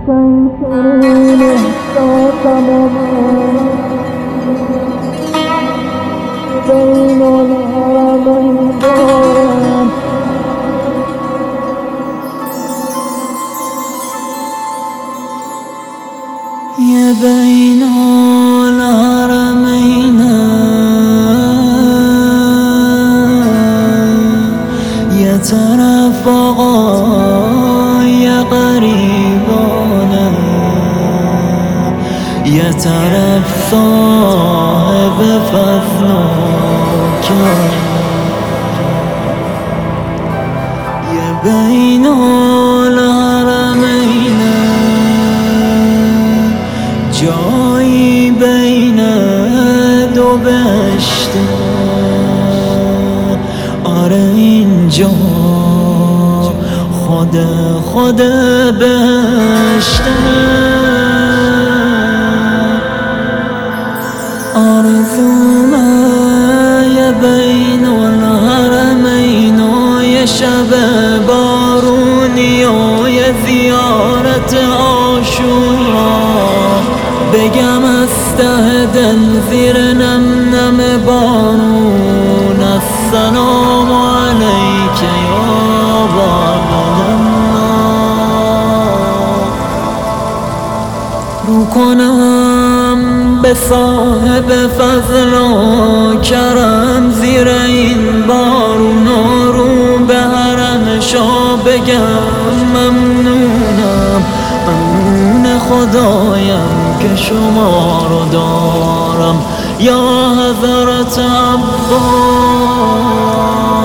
قشنگترین احساسم و من بین الحرمین دارم. یه بین الحرمین، یه طرف آقای غریبانه، یه طرف صاحب فضل و کرم. یه بین الحرمین، جایی بین دو بهشته. آره اینجا خود بهشته. آرزومه یه بین الحرمین و یه شب بارونی و یه زیارت عاشورا. بگم از ته دل زیر نم نم بارون السلام علیک یا باب الله. رو کنم به صاحب فضل و کرم زیر این بارون و رو به حرمشا بگم ممنونم، ممنون خدایم که شما رو دارم یا حضرت عباس.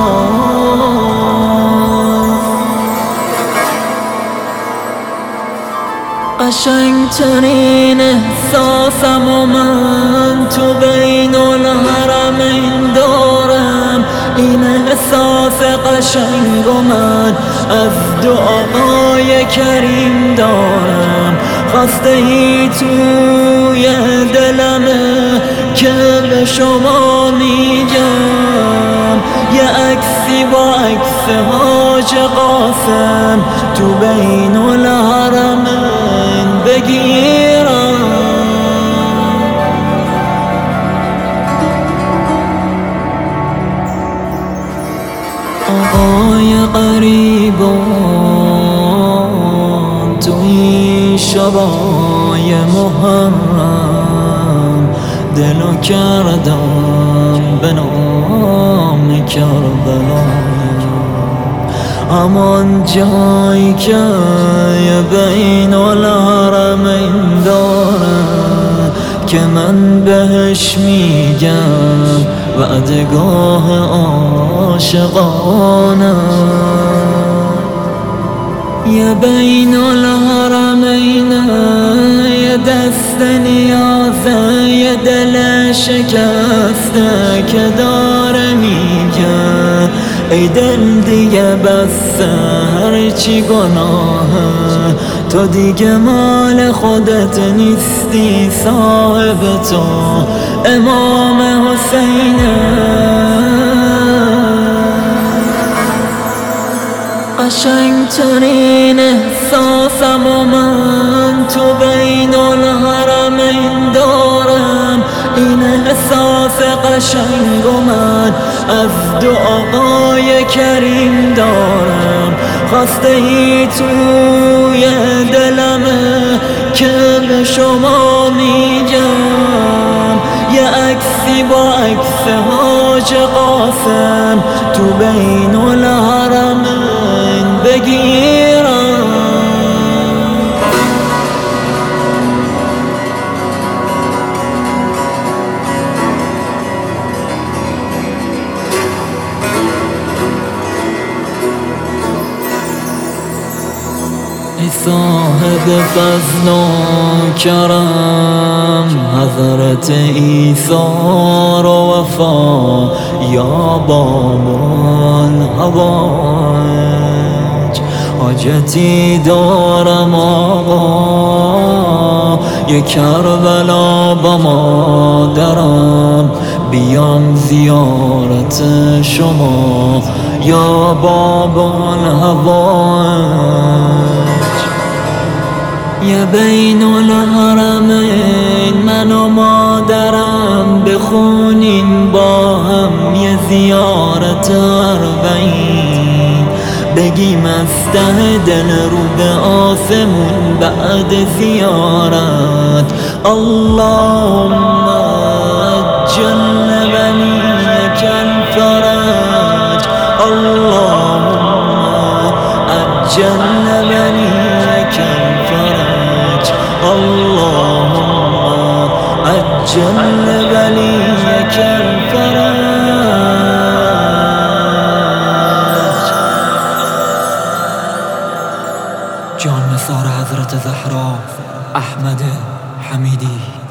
قشنگترین احساسم و من تو بین الحرمین دارم. این احساس قشنگ و من از دعای کریم دارم. خواسته ای توی دلمه که به شما میگم، یه عکسی با عکس حاج قاسم تو بین الحرمین بگیرم. آقای غریبان تو این شبای محرم دلو کردم به نام کربلا. همان جایی که بین الحرمین داره که من بهش میگم وعدگاه عاشقانه. یه بین الحرمین، یه دست نیازه، یه دل شکسته که داره میگه ای دل دیگه بسه هرچی گناهه، تو دیگه مال خودت نیستی، صاحب تو امام حسینه. قشنگترین احساسم و من تو بین الحرمین دارم. این احساس قشنگ و من از دعای کریم دارم. خواسته ای توی دلمه که به شما میگم، یه عکسی با عکس حاج قاسم تو بین الحرمین بگیرم. ای صاحب فضل و کرم حضرت عیسی رو وفا یا باب الحوائج. حاجتی دارم آقا یه کربلا با مادرم، بیام زیارت شما یا باب الحوائج. یا بین الحرمین من و مادرم بخونیم با هم یه زیارت اربعین، بگیم از ته دل رو به آسمون بعد زیارت اللهم عجل وليك الفرج، اللهم عجل وليك الفرج، اللهم عجل وليك الفرج. جان نثار حضرت زهرا احمد حمیدی.